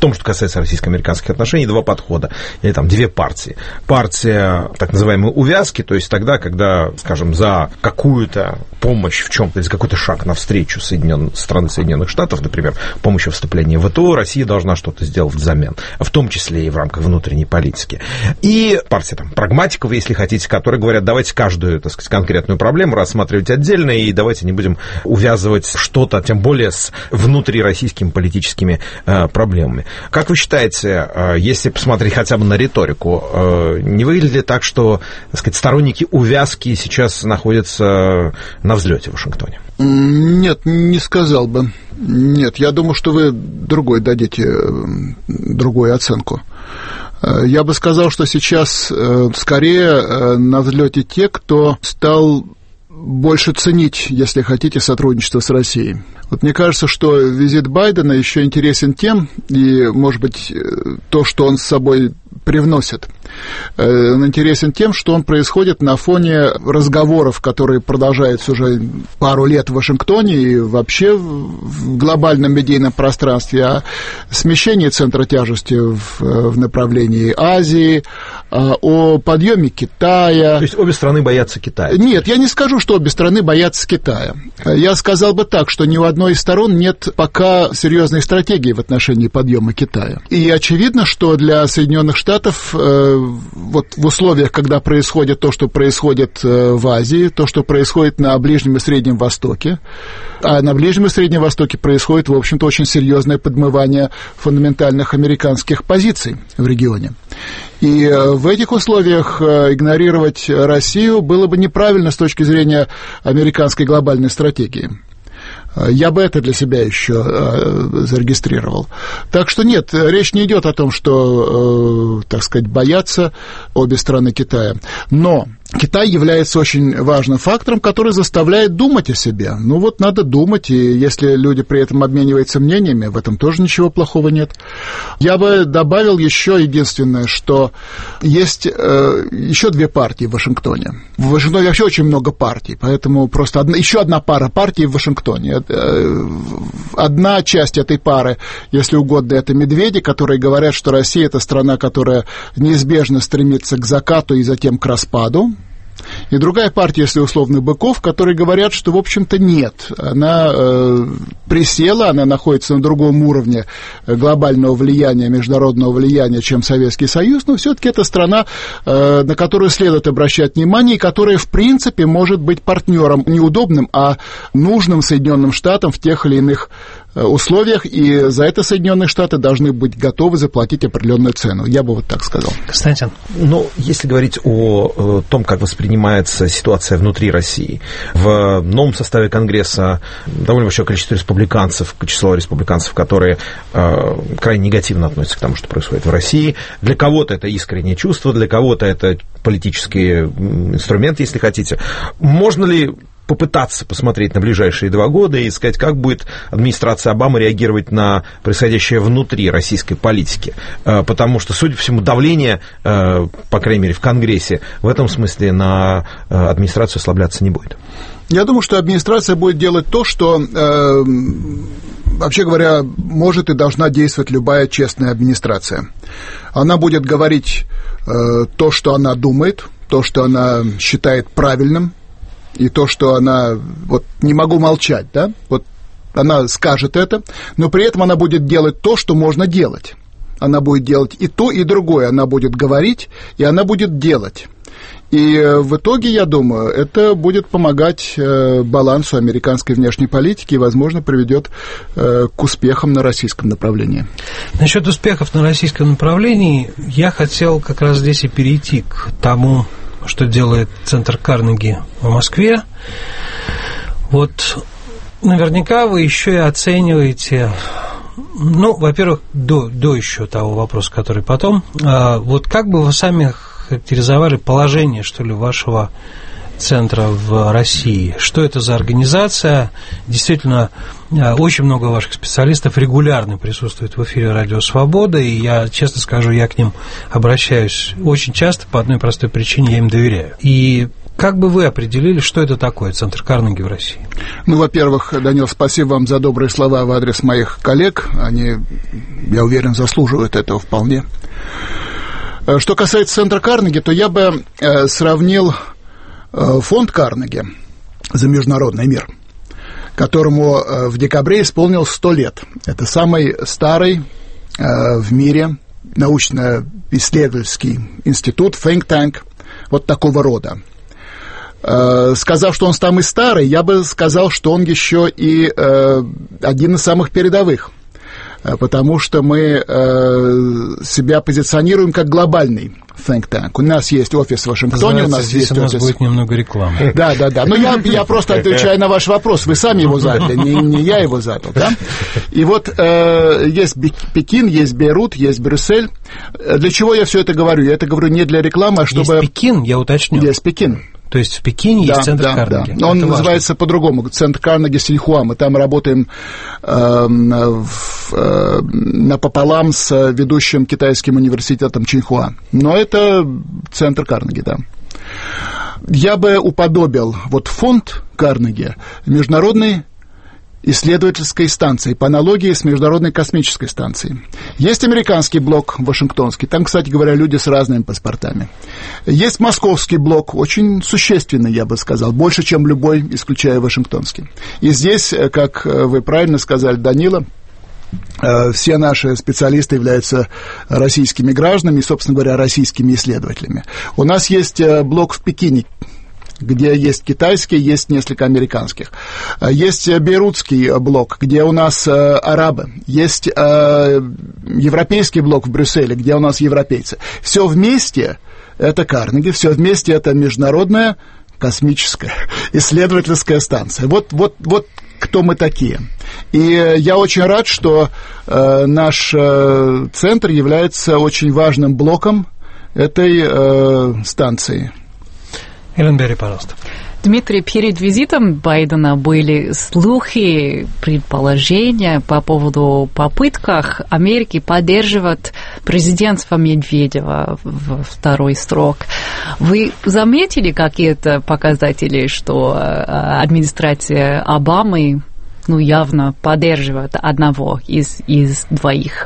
том, что касается российско-американских отношений, два подхода, или там две партии. Партия так называемой увязки, то есть тогда, когда, скажем, за какую-то помощь в чем-то, или за какой-то шаг навстречу Соединен... страны Соединенных Штатов, например, помощь в вступлении в ВТО, Россия должна что-то сделать взамен, в том числе и в рамках внутренней политики. И партия там, прагматиков, если хотите, которые говорят, давайте каждую, так сказать, конкретную проблему рассматривать отдельно, и давайте не будем увязывать что-то, тем более с внутрироссийскими политическими э, проблемами. Как вы считаете, э, если посмотреть хотя бы на риторику, э, не выглядит ли так, что, так сказать, сторонники увязки сейчас находятся на взлете в Вашингтоне? Нет, не сказал бы. Нет, я думаю, что вы другой дадите, другую оценку. Я бы сказал, что сейчас скорее на взлете те, кто стал больше ценить, если хотите, сотрудничество с Россией. Вот мне кажется, что визит Байдена еще интересен тем, и, может быть, то, что он с собой привносит, он интересен тем, что он происходит на фоне разговоров, которые продолжаются уже пару лет в Вашингтоне и вообще в глобальном медийном пространстве, о смещении центра тяжести в, в направлении Азии, о подъеме Китая. То есть обе страны боятся Китая? Нет, я не скажу, что обе страны боятся Китая. Я сказал бы так, что ни у одной из сторон нет пока серьезной стратегии в отношении подъема Китая. И очевидно, что для Соединенных Штатов вот в условиях, когда происходит то, что происходит в Азии, то, что происходит на Ближнем и Среднем Востоке, а на Ближнем и Среднем Востоке происходит, в общем-то, очень серьезное подмывание фундаментальных американских позиций в регионе. И в этих условиях игнорировать Россию было бы неправильно с точки зрения американской глобальной стратегии. Я бы это для себя еще э, зарегистрировал. Так что нет, речь не идет о том, что, э, так сказать, боятся обе страны Китая. Но Китай является очень важным фактором, который заставляет думать о себе. Ну вот надо думать, и если люди при этом обмениваются мнениями, в этом тоже ничего плохого нет. Я бы добавил еще единственное, что есть э, еще две партии в Вашингтоне. В Вашингтоне вообще очень много партий, поэтому просто одна, еще одна пара партий в Вашингтоне. Одна часть этой пары, если угодно, это медведи, которые говорят, что Россия – это страна, которая неизбежно стремится к закату и затем к распаду. И другая партия, если условно, быков, которые говорят, что, в общем-то, нет. Она э, присела, она находится на другом уровне глобального влияния, международного влияния, чем Советский Союз, но все-таки это страна, э, на которую следует обращать внимание, и которая, в принципе, может быть партнером неудобным, а нужным Соединенным Штатам в тех или иных условиях, и за это Соединенные Штаты должны быть готовы заплатить определенную цену. Я бы вот так сказал. Константин. Ну, если говорить о, о том, как воспринимается ситуация внутри России, в новом составе Конгресса довольно большое количество республиканцев, число республиканцев, которые э, крайне негативно относятся к тому, что происходит в России. Для кого-то это искреннее чувство, для кого-то это политический инструмент, если хотите. Можно ли попытаться посмотреть на ближайшие два года и сказать, как будет администрация Обамы реагировать на происходящее внутри российской политики? Потому что, судя по всему, давление, по крайней мере, в Конгрессе в этом смысле на администрацию ослабляться не будет. Я думаю, что администрация будет делать то, что, э, вообще говоря, может и должна действовать любая честная администрация. Она будет говорить э, то, что она думает, то, что она считает правильным, и то, что она, вот не могу молчать, да, вот она скажет это, но при этом она будет делать то, что можно делать. Она будет делать и то, и другое. Она будет говорить, и она будет делать. И в итоге, я думаю, это будет помогать балансу американской внешней политики и, возможно, приведет к успехам на российском направлении. Насчет успехов на российском направлении я хотел как раз здесь и перейти к тому, что делает Центр Карнеги в Москве. Вот наверняка вы еще и оцениваете, ну, во-первых, до, до еще того вопроса, который потом, а, вот как бы вы сами характеризовали положение, что ли, вашего центра в России? Что это за организация? Действительно, очень много ваших специалистов регулярно присутствует в эфире «Радио Свобода», и я, честно скажу, я к ним обращаюсь очень часто по одной простой причине, я им доверяю. И Как бы вы определили, что это такое Центр Карнеги в России? Ну, во-первых, Данил, спасибо вам за добрые слова в адрес моих коллег. Они, я уверен, заслуживают этого вполне. Что касается Центра Карнеги, то я бы э, сравнил э, фонд Карнеги за международный мир, которому э, в декабре исполнилось сто лет. Это самый старый э, в мире научно-исследовательский институт, think tank, вот такого рода. Э, сказав, что он самый старый, я бы сказал, что он еще и э, один из самых передовых, потому что мы э, себя позиционируем как глобальный think tank. У нас есть офис в Вашингтоне, у нас здесь есть у нас офис... будет немного рекламы. Да, да, да. Но я, я просто отвечаю на ваш вопрос. Вы сами его задали, не, не я его задал. Да? И вот э, есть Пекин, есть Бейрут, есть Брюссель. Для чего я все это говорю? Я это говорю не для рекламы, а чтобы... Есть Пекин, я уточню. Есть Пекин. То есть в Пекине да, есть Центр да, Карнеги. Да. Он это называется важно. По-другому. Центр Карнеги Синьхуа. Мы там работаем э, в, э, напополам с ведущим китайским университетом Чинхуа. Но это Центр Карнеги, да. Я бы уподобил вот фонд Карнеги международной исследовательской станции, по аналогии с Международной космической станцией. Есть американский блок вашингтонский, там, кстати говоря, люди с разными паспортами. Есть московский блок, очень существенный, я бы сказал, больше, чем любой, исключая вашингтонский. И здесь, как вы правильно сказали, Данила, все наши специалисты являются российскими гражданами и, собственно говоря, российскими исследователями. У нас есть блок в Пекине, где есть китайский, есть несколько американских. Есть бейрутский блок, где у нас э, арабы. Есть э, европейский блок в Брюсселе, где у нас европейцы. Все вместе это Карнеги, все вместе это международная космическая исследовательская станция. Вот, вот, вот кто мы такие. И я очень рад, что э, наш э, центр является очень важным блоком этой э, станции. Эллен Берри, пожалуйста. Дмитрий, перед визитом Байдена были слухи, предположения по поводу попытках Америки поддерживать президентство Медведева в второй срок. Вы заметили какие-то показатели, что администрация Обамы ну, явно поддерживает одного из, из двоих?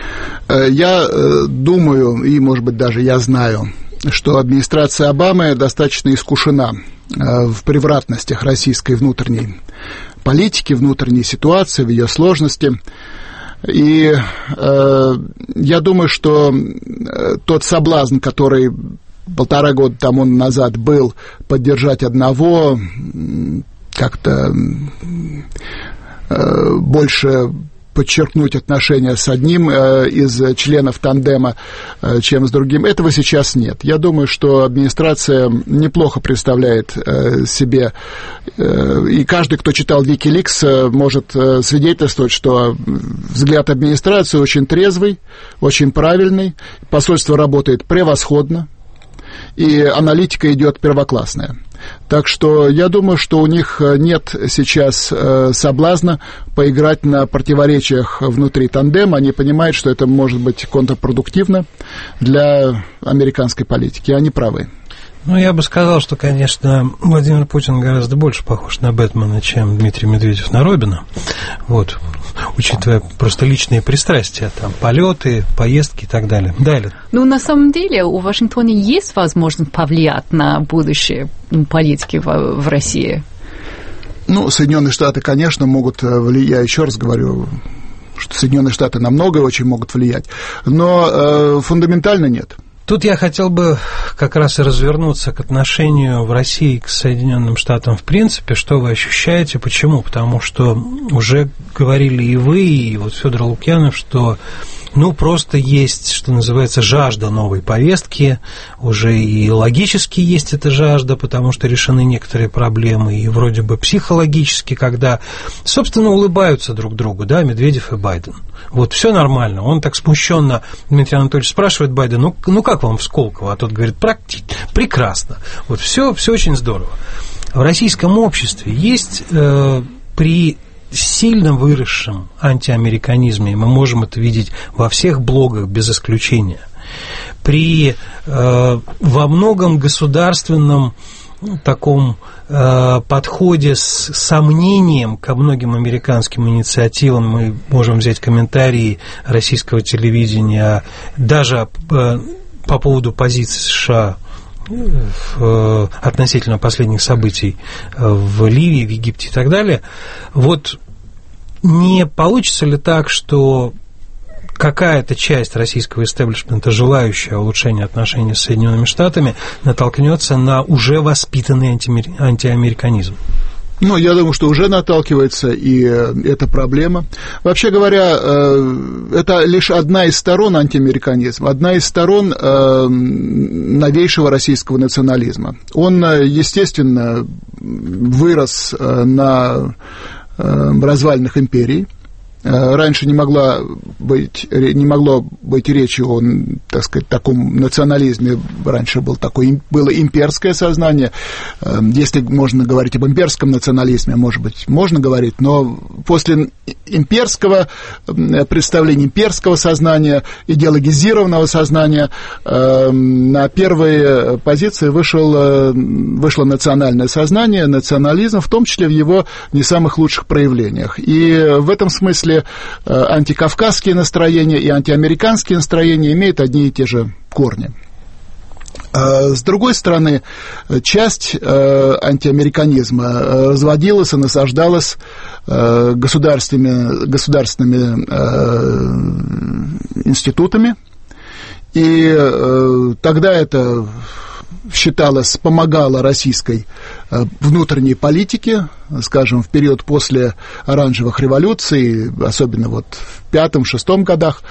Я думаю, и, может быть, даже я знаю, что администрация Обамы достаточно искушена в превратностях российской внутренней политики, внутренней ситуации, в ее сложности. И э, я думаю, что тот соблазн, который полтора года тому назад был, поддержать одного, как-то э, больше подчеркнуть отношения с одним э, из членов тандема, э, чем с другим. Этого сейчас нет. Я думаю, что администрация неплохо представляет э, себе, э, и каждый, кто читал Wikileaks, э, может э, свидетельствовать, что взгляд администрации очень трезвый, очень правильный, посольство работает превосходно, и аналитика идет первоклассная. Так что я думаю, что у них нет сейчас э, соблазна поиграть на противоречиях внутри тандема. Они понимают, что это может быть контрпродуктивно для американской политики. Они правы. Ну, я бы сказал, что, конечно, Владимир Путин гораздо больше похож на Бэтмена, чем Дмитрий Медведев на Робина. Вот, учитывая просто личные пристрастия, там, полеты, поездки и так далее. Далее. Ну, на самом деле, у Вашингтона есть возможность повлиять на будущее политики в, в России? Ну, Соединенные Штаты, конечно, могут влиять. Я еще раз говорю, что Соединенные Штаты на многое очень могут влиять, но э, фундаментально нет. Тут я хотел бы как раз и развернуться к отношению в России к Соединенным Штатам в принципе. Что вы ощущаете? Почему? Потому что уже говорили и вы, и вот Федор Лукьянов, что ну, просто есть, что называется, жажда новой повестки, уже и логически есть эта жажда, потому что решены некоторые проблемы, и вроде бы психологически, когда, собственно, улыбаются друг другу, да, Медведев и Байден. Вот, все нормально. Он так смущенно, Дмитрий Анатольевич спрашивает Байдена, ну, ну как вам в Сколково? А тот говорит, прекрасно. Вот, все, все очень здорово. В российском обществе есть э, при сильно выросшем антиамериканизме, мы можем это видеть во всех блогах без исключения, при э, во многом государственном таком э, подходе с сомнением ко многим американским инициативам. Мы можем взять комментарии российского телевидения даже э, по поводу позиции США в, относительно последних событий в Ливии, в Египте и так далее. Вот не получится ли так, что какая-то часть российского истеблишмента, желающая улучшения отношений с Соединенными Штатами, натолкнется на уже воспитанный антиамериканизм? Ну, я думаю, что уже наталкивается, и это проблема. Вообще говоря, это лишь одна из сторон антиамериканизма, одна из сторон новейшего российского национализма. Он, естественно, вырос на развалинах империи. Раньше не, могла быть, не могло быть речи о, так сказать, таком национализме. Раньше был такое, было имперское сознание. Если можно говорить об имперском национализме, может быть, можно говорить, но после имперского представления, имперского сознания, идеологизированного сознания, на первые позиции вышел, вышло национальное сознание, национализм, в том числе в его не самых лучших проявлениях. И в этом смысле антикавказские настроения и антиамериканские настроения имеют одни и те же корни. С другой стороны, часть антиамериканизма разводилась и насаждалась государственными, государственными институтами, и тогда это считалось, помогало российской внутренней политике, скажем, в период после оранжевых революций, особенно вот в пятом-шестом годах.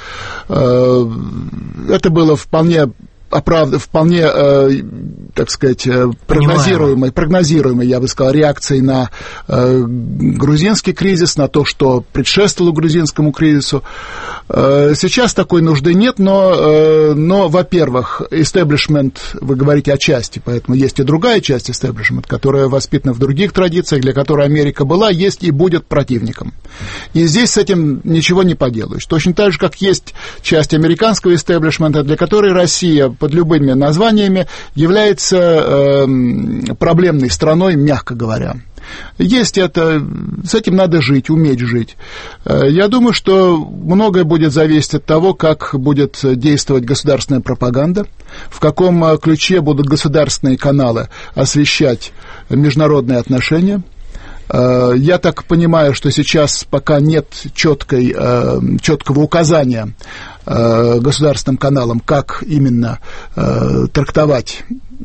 Это было вполне оправд... вполне, э, так сказать, прогнозируемой, прогнозируемой, я бы сказал, реакцией на э, грузинский кризис, на то, что предшествовало грузинскому кризису. Э, сейчас такой нужды нет, но, э, но, во-первых, истеблишмент, вы говорите о части, поэтому есть и другая часть истеблишмента, которая воспитана в других традициях, для которой Америка была, есть и будет противником. И здесь с этим ничего не поделаешь. Точно так же, как есть часть американского истеблишмента, для которой Россия под любыми названиями является э, проблемной страной, мягко говоря. Есть это, с этим надо жить, уметь жить. Я думаю, что многое будет зависеть от того, как будет действовать государственная пропаганда, в каком ключе будут государственные каналы освещать международные отношения. Я так понимаю, что сейчас пока нет четкой, четкого указания государственным каналам, как именно трактовать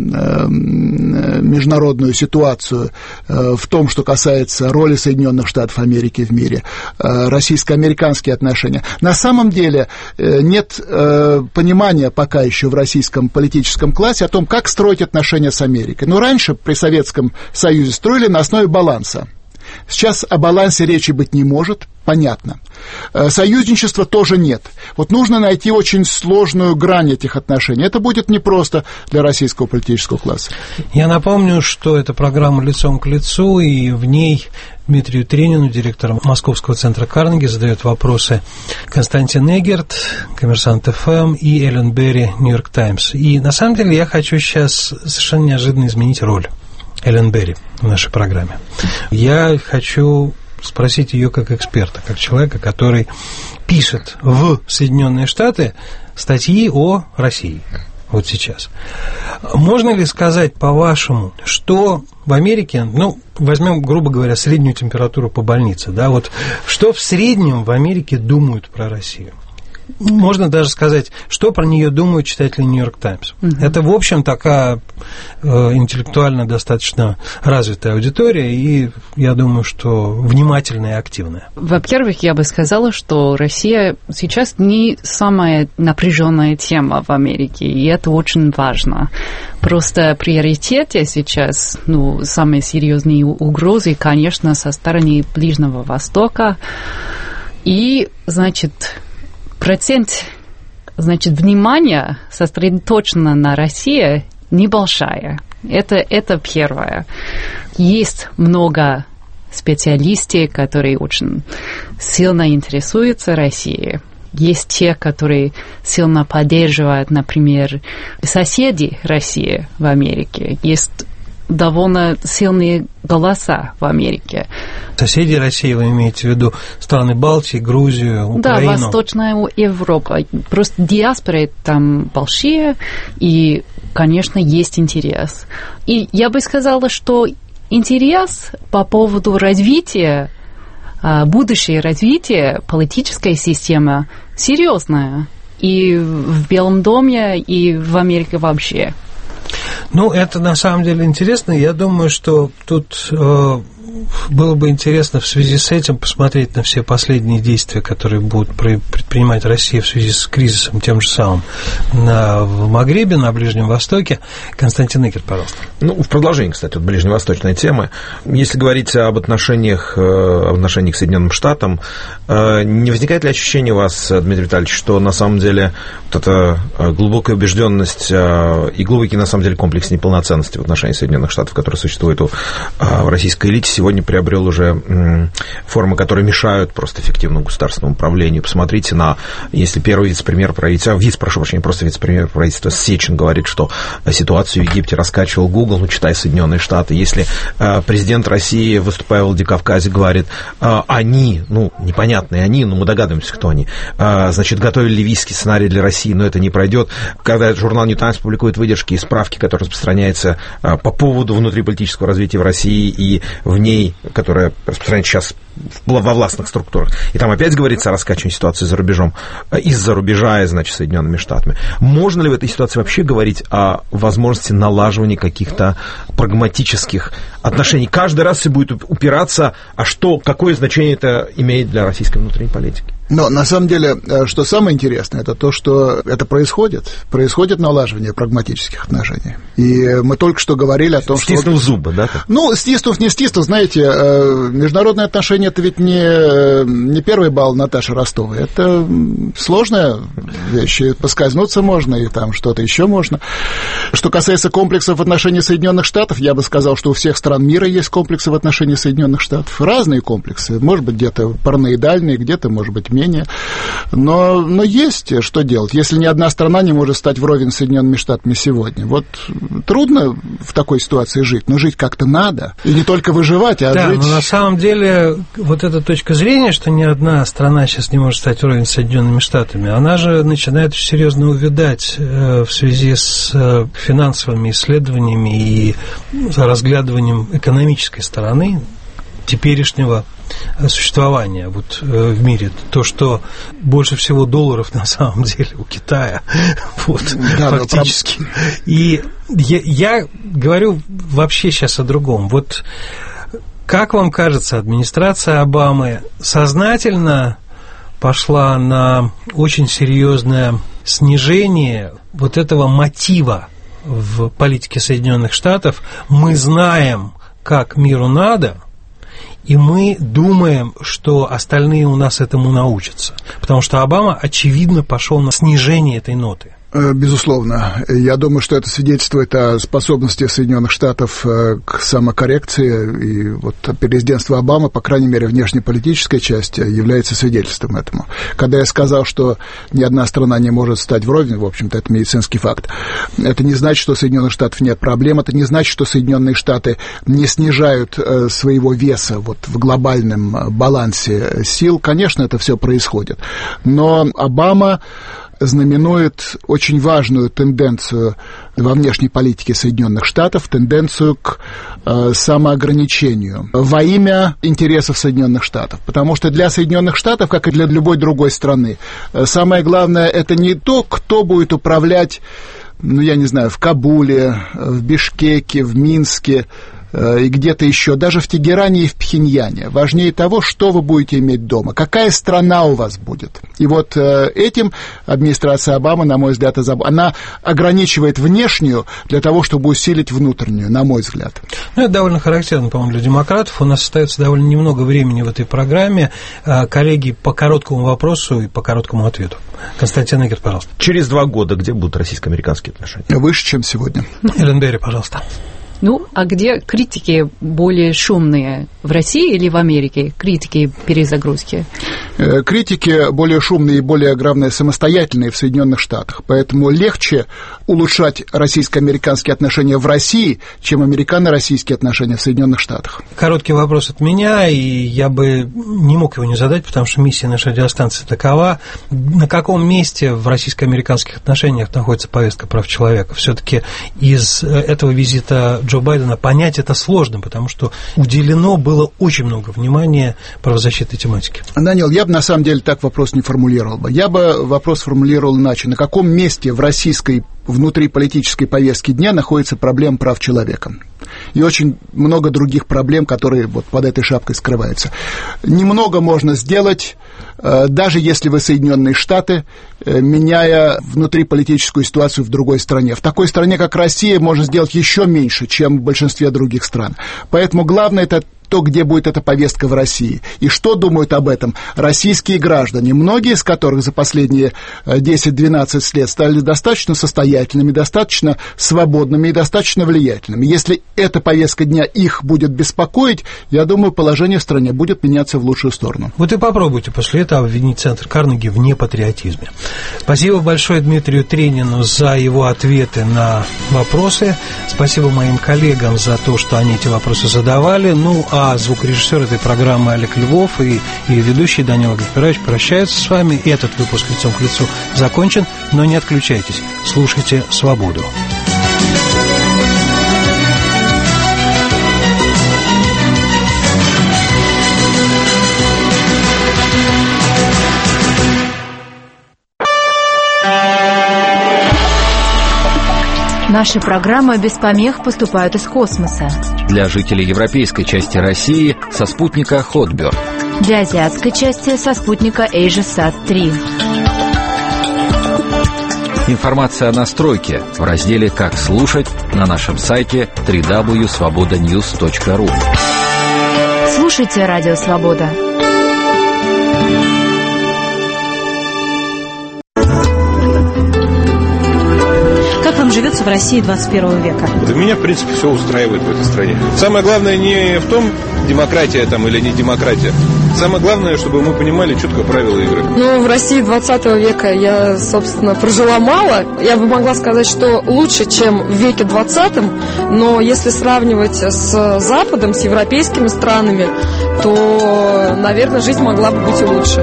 международную ситуацию в том, что касается роли Соединенных Штатов Америки в мире, российско-американские отношения. На самом деле нет понимания пока еще в российском политическом классе о том, как строить отношения с Америкой. Но раньше при Советском Союзе строили на основе баланса. Сейчас о балансе речи быть не может, понятно. Союзничества тоже нет. Вот нужно найти очень сложную грань этих отношений. Это будет непросто для российского политического класса. Я напомню, что это программа «Лицом к лицу», и в ней Дмитрию Тренину, директору Московского центра Карнеги, задает вопросы Константин Эгерт, Коммерсант эф эм, и Эллен Берри, Нью-Йорк Таймс. И на самом деле я хочу сейчас совершенно неожиданно изменить роль Эллен Берри в нашей программе. Я хочу спросить ее как эксперта, как человека, который пишет в Соединенные Штаты статьи о России вот сейчас. Можно ли сказать, по-вашему, что в Америке, ну, возьмем, грубо говоря, среднюю температуру по больнице, да, вот что в среднем в Америке думают про Россию? Можно даже сказать, что про нее думают читатели «Нью-Йорк Таймс». Uh-huh. Это, в общем, такая э, интеллектуально достаточно развитая аудитория, и я думаю, что внимательная и активная. Во-первых, я бы сказала, что Россия сейчас не самая напряженная тема в Америке, и это очень важно. Просто приоритеты сейчас, ну, самые серьезные угрозы, конечно, со стороны Ближнего Востока, и, значит, процент, значит, внимания сосредоточено на России небольшая. Это, это первое. Есть много специалистов, которые очень сильно интересуются Россией. Есть те, которые сильно поддерживают, например, соседи России в Америке. Есть довольно сильные голоса в Америке. Соседи России, вы имеете в виду страны Балтии, Грузию, Украину? Да, Восточная Европа. Просто диаспоры там большие, и, конечно, есть интерес. И я бы сказала, что интерес по поводу развития, будущее развитие политической системы серьезное. И в Белом доме, и в Америке вообще. Ну, это на самом деле интересно. Я думаю, что тут э, было бы интересно в связи с этим посмотреть на все последние действия, которые будут предпринимать Россия в связи с кризисом тем же самым на, в Магребе, на Ближнем Востоке. Константин Игорь, пожалуйста. Ну, в продолжении, кстати, вот ближневосточной темы. Если говорить об отношениях, об отношениях к Соединенным Штатам, не возникает ли ощущение у вас, Дмитрий Витальевич, что на самом деле вот эта глубокая убежденность и глубокий, на самом деле, комплекс неполноценности в отношении Соединенных Штатов, который существует у, в российской элите, сегодня приобрел уже формы, которые мешают просто эффективному государственному управлению? Посмотрите на, если первый вице-премьер правительства, вице, прошу прощения, просто вице-премьер правительства Сечин говорит, что ситуацию в Египте раскачивал Google, ну, читай Соединенные Штаты. Если президент России, выступая в Владикавказе, говорит, они, ну, непонятные они, но мы догадываемся, кто они, значит, готовили ливийский сценарий для России, но это не пройдет. Когда журнал New Times публикует выдержки и справки, которые распространяются по поводу внутриполитического развития в России и в ней, которая распространяется сейчас во властных структурах, и там опять говорится о раскачивании ситуации за рубежом, из-за рубежа, значит, Соединенными Штатами. Можно ли в этой ситуации вообще говорить о возможности налаживания каких-то прагматических отношений? Каждый раз все будет упираться, а что, какое значение это имеет для российской внутренней политики? Но на самом деле, что самое интересное, это то, что это происходит. Происходит налаживание прагматических отношений. И мы только что говорили о том, стиснув что... Стиснув зубы, да? Ну, стиснув, не стиснув, знаете, международные отношения — это ведь не, не первый балл Наташи Ростовой. Это сложная вещь. И поскользнуться можно, и там что-то еще можно. Что касается комплексов в отношении Соединенных Штатов, я бы сказал, что у всех стран мира есть комплексы в отношении Соединенных Штатов. Разные комплексы. Может быть, где-то параноидальные, где-то, может быть, менее. Но, но есть что делать, если ни одна страна не может стать вровень с Соединенными Штатами сегодня. Вот трудно в такой ситуации жить, но жить как-то надо. И не только выживать, а да, жить... но на самом деле вот эта точка зрения, что ни одна страна сейчас не может стать вровень с Соединенными Штатами, она же начинает очень серьезно увядать в связи с финансовыми исследованиями и разглядыванием экономической стороны теперешнего существования вот в мире. То, что больше всего долларов на самом деле у Китая, вот, да, фактически. Прям... И я, я говорю вообще сейчас о другом. Вот как вам кажется, администрация Обамы сознательно пошла на очень серьезное снижение вот этого мотива в политике Соединенных Штатов? Мы знаем, как миру надо, и мы думаем, что остальные у нас этому научатся. Потому что Обама, очевидно, пошел на снижение этой ноты. Безусловно. Я думаю, что это свидетельствует о способности Соединенных Штатов к самокоррекции. И вот президентство Обамы, по крайней мере, внешнеполитической части, является свидетельством этому. Когда я сказал, что ни одна страна не может стать вровень, в общем-то, это медицинский факт. Это не значит, что у Соединенных Штатов нет проблем. Это не значит, что Соединенные Штаты не снижают своего веса вот в глобальном балансе сил. Конечно, это все происходит. Но Обама знаменует очень важную тенденцию во внешней политике Соединенных Штатов, тенденцию к э, самоограничению во имя интересов Соединенных Штатов. Потому что для Соединенных Штатов, как и для любой другой страны, э, самое главное — это не то, кто будет управлять, ну, я не знаю, в Кабуле, в Бишкеке, в Минске, и где-то еще, даже в Тегеране и в Пхеньяне. Важнее того, что вы будете иметь дома, какая страна у вас будет. И вот этим администрация Обамы, на мой взгляд, она ограничивает внешнюю для того, чтобы усилить внутреннюю, на мой взгляд. Ну, это довольно характерно, по-моему, для демократов. У нас остается довольно немного времени в этой программе. Коллеги, по короткому вопросу и по короткому ответу. Константин Игорь, пожалуйста. Через два года где будут российско-американские отношения? Выше, чем сегодня. Эллен Берри, пожалуйста. Ну, а где критики более шумные? В России или в Америке? Критики перезагрузки? Критики более шумные и более, главное, самостоятельные в Соединенных Штатах. Поэтому легче улучшать российско-американские отношения в России, чем американо-российские отношения в Соединенных Штатах. Короткий вопрос от меня, и я бы не мог его не задать, потому что миссия нашей радиостанции такова. На каком месте в российско-американских отношениях находится повестка прав человека? Все-таки из этого визита Джо Байдена понять это сложно, потому что уделено было очень много внимания правозащитной тематике. Данил, я бы на самом деле так вопрос не формулировал бы. Я бы вопрос формулировал иначе. На каком месте в российской внутриполитической повестке дня находится проблема прав человека? И очень много других проблем, которые вот под этой шапкой скрываются. Немного можно сделать, даже если вы Соединенные Штаты, меняя внутриполитическую ситуацию в другой стране. В такой стране, как Россия, можно сделать еще меньше, чем в большинстве других стран. Поэтому главное – это то, где будет эта повестка в России. И что думают об этом российские граждане, многие из которых за последние десять-двенадцать лет стали достаточно состоятельными, достаточно свободными и достаточно влиятельными. Если эта повестка дня их будет беспокоить, я думаю, положение в стране будет меняться в лучшую сторону. Вот и попробуйте после этого обвинить Центр Карнеги в непатриотизме. Спасибо большое Дмитрию Тренину за его ответы на вопросы. Спасибо моим коллегам за то, что они эти вопросы задавали. Ну, а звукорежиссер этой программы Олег Львов и, и ведущий Данила Гальперович прощаются с вами. Этот выпуск «Лицом к лицу» закончен, но не отключайтесь. Слушайте «Свободу». Наши программы без помех поступают из космоса. Для жителей европейской части России со спутника Хотберг. Для азиатской части со спутника AsiaSat три. Информация о настройке в разделе «Как слушать» на нашем сайте дабл ю дабл ю дабл ю точка свобода ньюс точка ру. Слушайте Радио Свобода. Как вам живется в России двадцать первого века? Да меня, в принципе, все устраивает в этой стране. Самое главное не в том, демократия там или не демократия. Самое главное, чтобы мы понимали четко правила игры. Ну, в России двадцатого века я, собственно, прожила мало. Я бы могла сказать, что лучше, чем в веке двадцатом. Но если сравнивать с Западом, с европейскими странами, то, наверное, жизнь могла бы быть и лучше.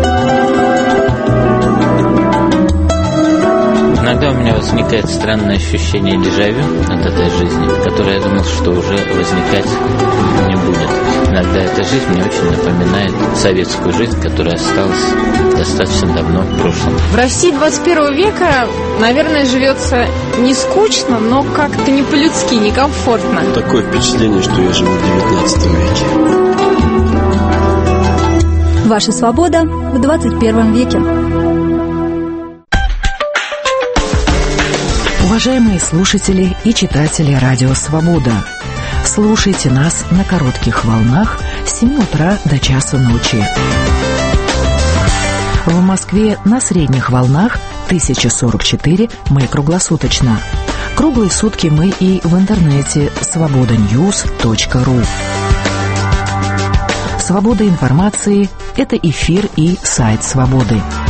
Иногда у меня возникает странное ощущение дежавю от этой жизни, которое я думал, что уже возникать не будет. Иногда эта жизнь мне очень напоминает советскую жизнь, которая осталась достаточно давно в прошлом. В России двадцать первого века, наверное, живется не скучно, но как-то не по-людски, некомфортно. Такое впечатление, что я живу в девятнадцатом веке. Ваша свобода в двадцать первом веке. Уважаемые слушатели и читатели Радио Свобода, слушайте нас на коротких волнах с семи утра до часу ночи. В Москве на средних волнах тысяча сорок четыре мы круглосуточно. Круглые сутки мы и в интернете свобода ньюс точка ру. Свобода информации – это эфир и сайт Свободы.